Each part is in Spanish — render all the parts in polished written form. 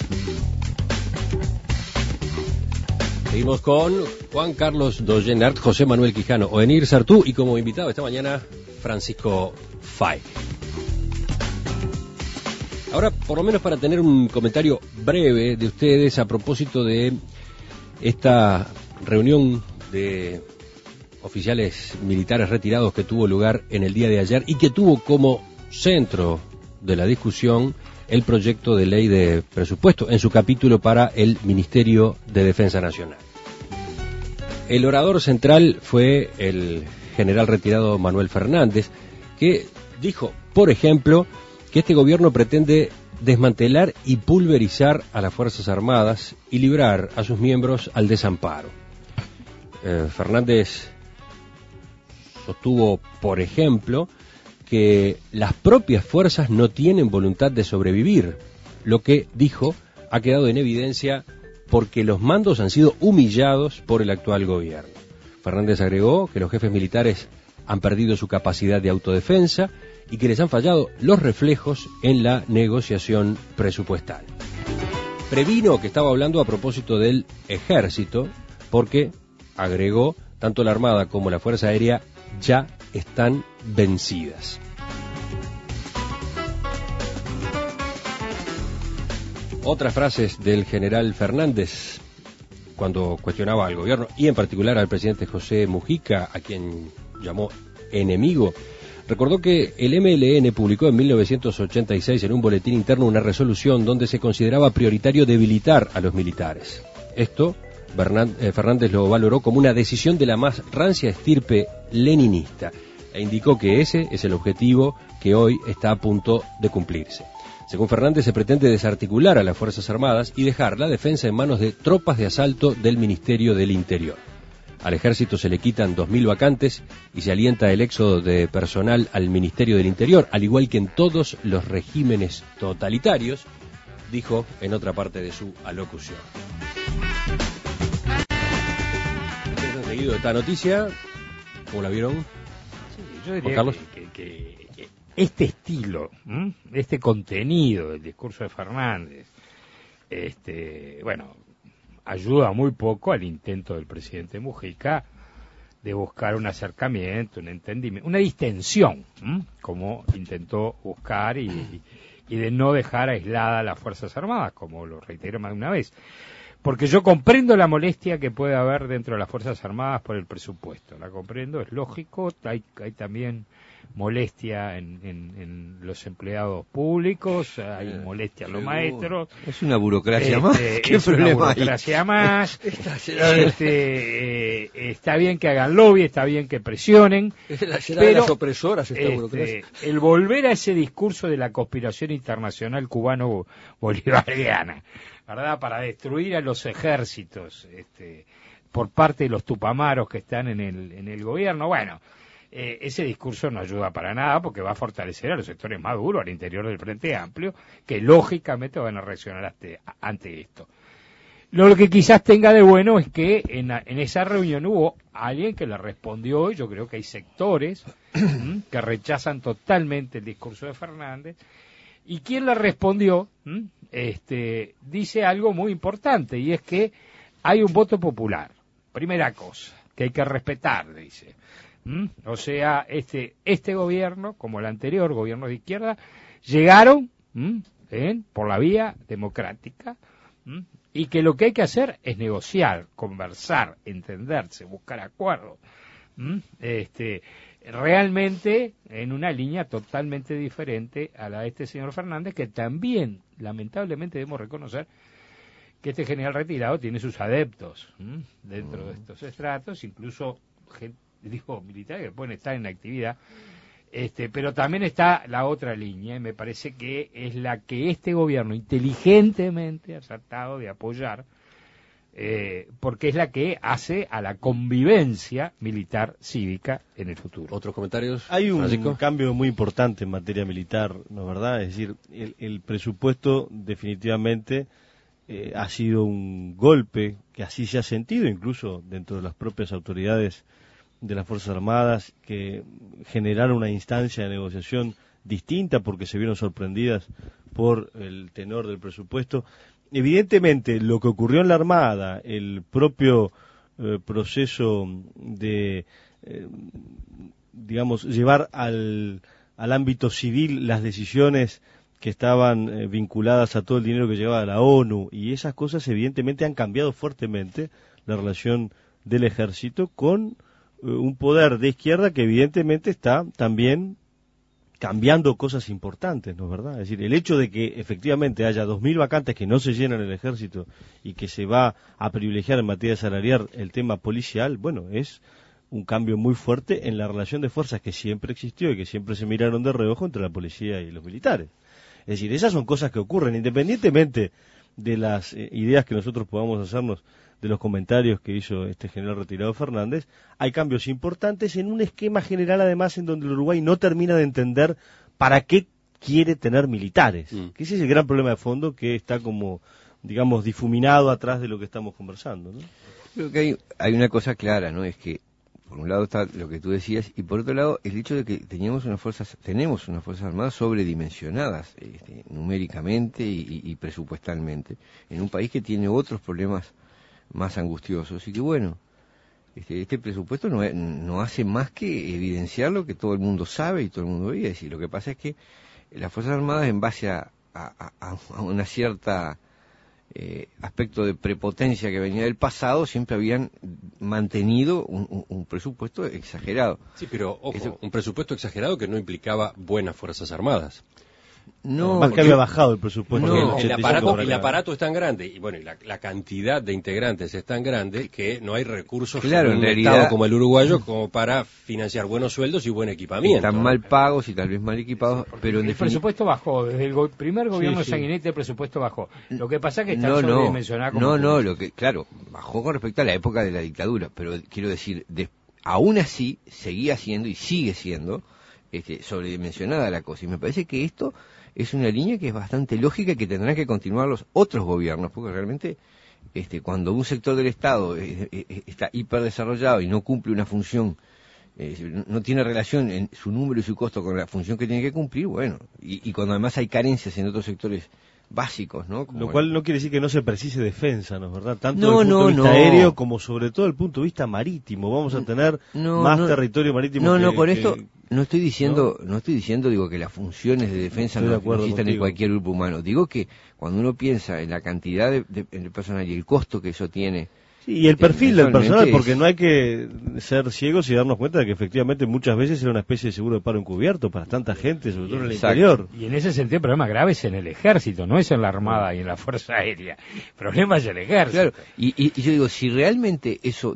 Seguimos con Juan Carlos Dollenart, José Manuel Quijano, Oenir Sartú y como invitado esta mañana Francisco Fay. Ahora, por lo menos para tener un comentario breve de ustedes a propósito de esta reunión de oficiales militares retirados que tuvo lugar en el día de ayer y que tuvo como centro de la discusión el proyecto de ley de presupuesto en su capítulo para el Ministerio de Defensa Nacional. El orador central fue el general retirado Manuel Fernández, que dijo, por ejemplo, que este gobierno pretende desmantelar y pulverizar a las Fuerzas Armadas y librar a sus miembros al desamparo. Fernández sostuvo, por ejemplo, que las propias fuerzas no tienen voluntad de sobrevivir, lo que, dijo, ha quedado en evidencia porque los mandos han sido humillados por el actual gobierno. Fernández agregó que los jefes militares han perdido su capacidad de autodefensa y que les han fallado los reflejos en la negociación presupuestal. Previno que estaba hablando a propósito del ejército, porque, agregó, tanto la Armada como la Fuerza Aérea ya están vencidas. Otras frases del general Fernández cuando cuestionaba al gobierno y en particular al presidente José Mujica, a quien llamó enemigo. Recordó que el MLN publicó en 1986 en un boletín interno una resolución donde se consideraba prioritario debilitar a los militares. Esto Fernández lo valoró como una decisión de la más rancia estirpe leninista e indicó que ese es el objetivo que hoy está a punto de cumplirse. Según Fernández, se pretende desarticular a las Fuerzas Armadas y dejar la defensa en manos de tropas de asalto del Ministerio del Interior. Al ejército se le quitan 2.000 vacantes y se alienta el éxodo de personal al Ministerio del Interior, al igual que en todos los regímenes totalitarios, dijo en otra parte de su alocución. ¿Han seguido esta noticia? ¿Cómo la vieron? Sí, yo diría Juan Carlos. que este estilo, este contenido del discurso de Fernández, bueno, ayuda muy poco al intento del presidente Mujica de buscar un acercamiento, un entendimiento, una distensión, como intentó buscar y de no dejar aislada a las Fuerzas Armadas, como lo reitero más de una vez. Porque yo comprendo la molestia que puede haber dentro de las Fuerzas Armadas por el presupuesto, la comprendo, es lógico, hay también molestia en los empleados públicos, hay molestia en los maestros. Es una burocracia más. ¿Qué es problema una burocracia más. Está bien que hagan lobby, está bien que presionen. Será de las opresoras esta burocracia. El volver a ese discurso de la conspiración internacional cubano-bolivariana, ¿verdad? Para destruir a los ejércitos, por parte de los tupamaros que están en el gobierno, bueno. Ese discurso no ayuda para nada porque va a fortalecer a los sectores más duros al interior del Frente Amplio, que lógicamente van a reaccionar ante esto. Lo que quizás tenga de bueno es que en esa reunión hubo alguien que le respondió, y yo creo que hay sectores que rechazan totalmente el discurso de Fernández, y quien le respondió dice algo muy importante, y es que hay un voto popular, primera cosa, que hay que respetar, dice. O sea, este gobierno, como el anterior gobierno de izquierda, llegaron por la vía democrática, y que lo que hay que hacer es negociar, conversar, entenderse, buscar acuerdos, realmente en una línea totalmente diferente a la de este señor Fernández, que también, lamentablemente, debemos reconocer que este general retirado tiene sus adeptos dentro de estos estratos, incluso gente, dijo, militares que pueden estar en actividad, pero también está la otra línea, y me parece que es la que este gobierno inteligentemente ha tratado de apoyar, porque es la que hace a la convivencia militar cívica en el futuro. ¿Otros comentarios? Hay un Francisco. cambio muy importante en materia militar, ¿no es verdad? Es decir, el presupuesto definitivamente ha sido un golpe que así se ha sentido incluso dentro de las propias autoridades de las Fuerzas Armadas, que generaron una instancia de negociación distinta porque se vieron sorprendidas por el tenor del presupuesto. Evidentemente, lo que ocurrió en la Armada, el propio proceso de, digamos, llevar al ámbito civil las decisiones que estaban vinculadas a todo el dinero que llegaba a la ONU, y esas cosas evidentemente han cambiado fuertemente la relación del ejército con un poder de izquierda que evidentemente está también cambiando cosas importantes, ¿no es verdad? Es decir, el hecho de que efectivamente haya 2.000 vacantes que no se llenan en el ejército y que se va a privilegiar en materia salarial el tema policial, bueno, es un cambio muy fuerte en la relación de fuerzas que siempre existió y que siempre se miraron de reojo entre la policía y los militares. Es decir, esas son cosas que ocurren, independientemente de las ideas que nosotros podamos hacernos de los comentarios que hizo este general retirado Fernández. Hay cambios importantes en un esquema general, además, en donde el Uruguay no termina de entender para qué quiere tener militares. Que ese es el gran problema de fondo que está como, digamos, difuminado atrás de lo que estamos conversando, ¿no? Creo que hay una cosa clara, ¿no? Es que por un lado está lo que tú decías, y por otro lado el hecho de que tenemos unas fuerzas armadas sobredimensionadas, numéricamente y presupuestalmente, en un país que tiene otros problemas más angustiosos, y que bueno, este presupuesto no hace más que evidenciar lo que todo el mundo sabe y todo el mundo veía. Es decir, lo que pasa es que las Fuerzas Armadas, en base a una cierta aspecto de prepotencia que venía del pasado, siempre habían mantenido un presupuesto exagerado. Sí, pero ojo, un presupuesto exagerado que no implicaba buenas Fuerzas Armadas. No, más que había bajado el presupuesto. No, el aparato es tan grande, y bueno, y la cantidad de integrantes es tan grande que no hay recursos en un Estado como el uruguayo como para financiar buenos sueldos y buen equipamiento. Están mal pagos y tal vez mal equipados, pero el presupuesto bajó, desde el primer gobierno de Sanguinetti el presupuesto bajó. Lo que pasa es que está sobredimensionado. Claro, bajó con respecto a la época de la dictadura, pero quiero decir, aún así seguía siendo y sigue siendo sobredimensionada la cosa, y me parece que esto es una línea que es bastante lógica y que tendrán que continuar los otros gobiernos, porque realmente cuando un sector del Estado está hiperdesarrollado y no cumple una función, no tiene relación en su número y su costo con la función que tiene que cumplir, bueno, y cuando además hay carencias en otros sectores básicos, ¿no? Lo cual no quiere decir que no se precise defensa, ¿no es verdad? Tanto desde el punto de vista aéreo como sobre todo el punto de vista marítimo. Vamos a tener más territorio marítimo. Esto no estoy diciendo, digo, que las funciones de defensa no existen en cualquier grupo humano. Digo que cuando uno piensa en la cantidad de personal y el costo que eso tiene. Sí, y el perfil del personal, porque no hay que ser ciegos y darnos cuenta de que efectivamente muchas veces era una especie de seguro de paro encubierto para tanta gente, sobre todo en el interior. Y en ese sentido el problema grave es en el ejército, no es en la Armada y en la Fuerza Aérea. El problema es el ejército. Claro, y yo digo, si realmente eso,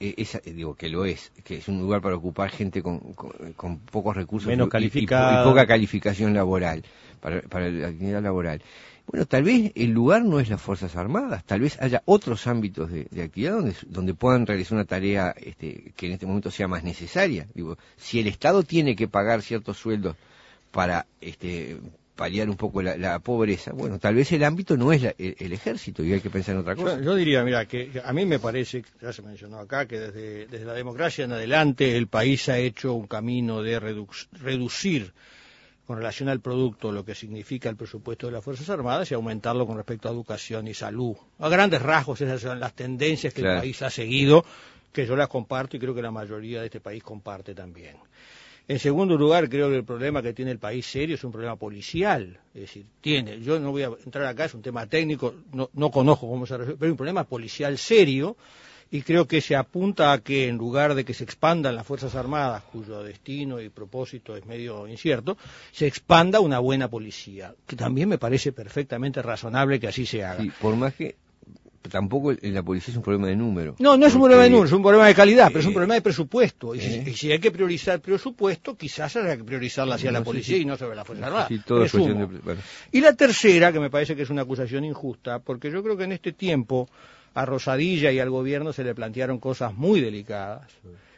digo que lo es, que es un lugar para ocupar gente con pocos recursos menos calificada y poca calificación laboral, para la actividad laboral. Bueno, tal vez el lugar no es las Fuerzas Armadas, tal vez haya otros ámbitos de actividad donde puedan realizar una tarea que en este momento sea más necesaria. Digo, si el Estado tiene que pagar ciertos sueldos para paliar un poco la pobreza, bueno, tal vez el ámbito no es el ejército y hay que pensar en otra cosa. Yo diría, mira, que a mí me parece, ya se mencionó acá, que desde la democracia en adelante el país ha hecho un camino de reducir con relación al producto lo que significa el presupuesto de las Fuerzas Armadas y aumentarlo con respecto a educación y salud. A grandes rasgos esas son las tendencias que el país ha seguido, que yo las comparto y creo que la mayoría de este país comparte también. En segundo lugar, creo que el problema que tiene el país serio es un problema policial. Es decir, yo no voy a entrar acá, es un tema técnico, no conozco cómo se resuelve, pero es un problema policial serio. Y creo que se apunta a que en lugar de que se expandan las Fuerzas Armadas, cuyo destino y propósito es medio incierto, se expanda una buena policía, que también me parece perfectamente razonable que así se haga. Sí, por más que tampoco la policía es un problema de número. No es un problema de número, es un problema de calidad, pero es un problema de presupuesto. Y si hay que priorizar presupuesto, quizás haya que priorizarla hacia la policía y no sobre las Fuerzas Armadas. Sí, todo es cuestión de... Y la tercera, que me parece que es una acusación injusta, porque yo creo que en este tiempo a Rosadilla y al gobierno se le plantearon cosas muy delicadas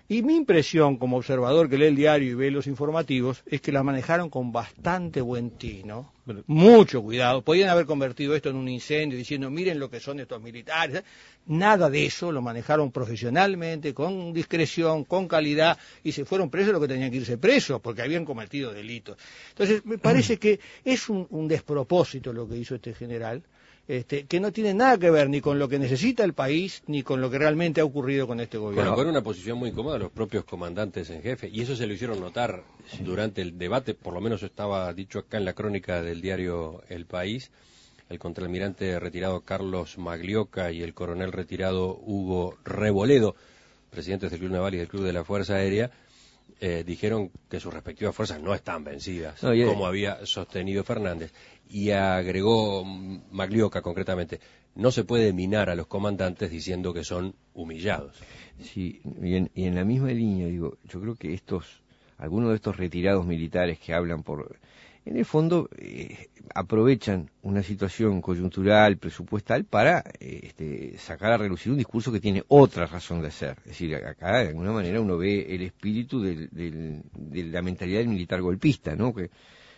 Y mi impresión como observador que lee el diario y ve los informativos es que la manejaron con bastante buen tino, mucho cuidado. Podían haber convertido esto en un incendio diciendo miren lo que son estos militares. Nada de eso, lo manejaron profesionalmente, con discreción, con calidad, y se fueron presos lo que tenían que irse presos, porque habían cometido delitos. Entonces, me parece que es un despropósito lo que hizo este general, que no tiene nada que ver ni con lo que necesita el país, ni con lo que realmente ha ocurrido con este gobierno. Colocó en una posición muy incómoda a los propios comandantes en jefe, y eso se lo hicieron notar durante el debate, por lo menos estaba dicho acá en la crónica del diario El País. El contraalmirante retirado Carlos Maglioca y el coronel retirado Hugo Reboledo, presidentes del Club Naval y del Club de la Fuerza Aérea, dijeron que sus respectivas fuerzas no están vencidas, como había sostenido Fernández. Y agregó Maglioca concretamente, no se puede minar a los comandantes diciendo que son humillados. Sí, y en la misma línea, digo, yo creo que algunos de estos retirados militares que hablan en el fondo aprovechan una situación coyuntural, presupuestal, para sacar a relucir un discurso que tiene otra razón de ser. Es decir, acá de alguna manera uno ve el espíritu de la mentalidad del militar golpista, ¿no? Que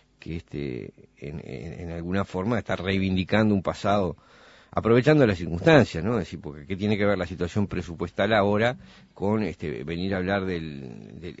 en alguna forma está reivindicando un pasado, aprovechando las circunstancias, ¿no? Es decir, porque ¿qué tiene que ver la situación presupuestal ahora con venir a hablar del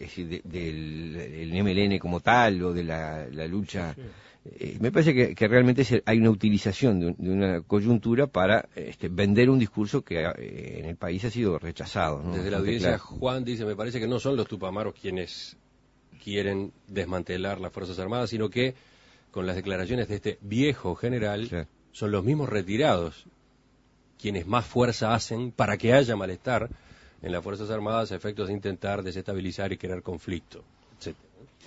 MLN como tal o de la lucha? Me parece que realmente hay una utilización de una coyuntura para vender un discurso que en el país ha sido rechazado, ¿no? Desde la audiencia, Juan dice, me parece que no son los tupamaros quienes quieren desmantelar las Fuerzas Armadas, sino que con las declaraciones de este viejo general, sí, son los mismos retirados quienes más fuerza hacen para que haya malestar en las Fuerzas Armadas a efectos de intentar desestabilizar y crear conflicto, etc.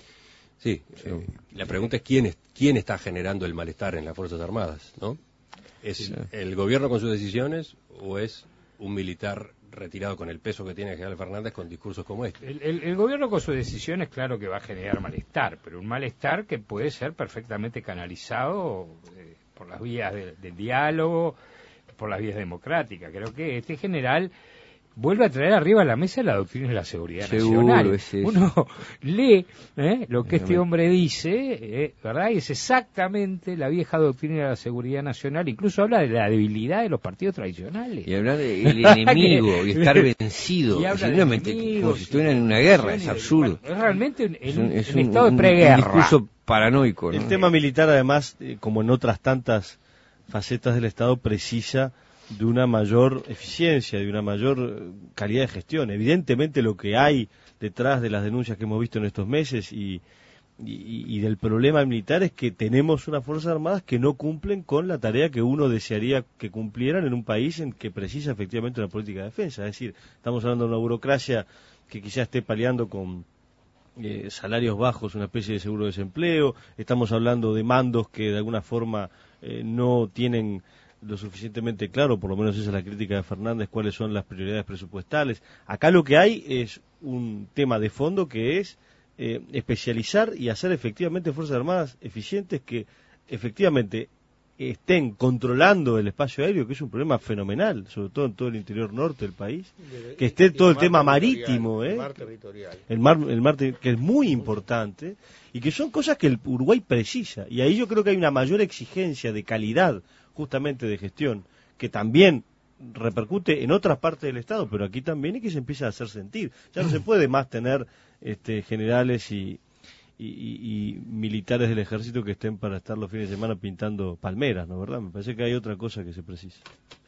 Sí, la pregunta es quién está generando el malestar en las Fuerzas Armadas, ¿no? ¿Es el gobierno con sus decisiones o es un militar retirado con el peso que tiene el general Fernández con discursos como este? El gobierno con sus decisiones, claro que va a generar malestar, pero un malestar que puede ser perfectamente canalizado por las vías del diálogo, por las vías democráticas. Creo que este general vuelve a traer arriba a la mesa la doctrina de la seguridad nacional. Uno lee lo que este hombre dice, ¿verdad? Y es exactamente la vieja doctrina de la seguridad nacional. Incluso habla de la debilidad de los partidos tradicionales. Y habla del enemigo y estar vencido. Como si estuvieran en una guerra, es absurdo. Es realmente un estado de preguerra. Un discurso paranoico, ¿no? El tema militar, además, como en otras tantas facetas del Estado, precisa de una mayor eficiencia, de una mayor calidad de gestión. Evidentemente lo que hay detrás de las denuncias que hemos visto en estos meses y del problema militar es que tenemos unas Fuerzas Armadas que no cumplen con la tarea que uno desearía que cumplieran en un país en que precisa efectivamente una política de defensa. Es decir, estamos hablando de una burocracia que quizás esté paliando con salarios bajos, una especie de seguro de desempleo, estamos hablando de mandos que de alguna forma no tienen lo suficientemente claro, por lo menos esa es la crítica de Fernández, cuáles son las prioridades presupuestales. Acá lo que hay es un tema de fondo que es especializar y hacer efectivamente Fuerzas Armadas eficientes que efectivamente estén controlando el espacio aéreo, que es un problema fenomenal, sobre todo en todo el interior norte del país, que esté todo el tema marítimo, el mar territorial, el mar que es muy importante, y que son cosas que el Uruguay precisa, y ahí yo creo que hay una mayor exigencia de calidad, justamente de gestión, que también repercute en otras partes del Estado, pero aquí también, y que se empieza a hacer sentir. Ya no se puede más tener generales y militares del ejército que estén para estar los fines de semana pintando palmeras, ¿no, verdad? Me parece que hay otra cosa que se precisa.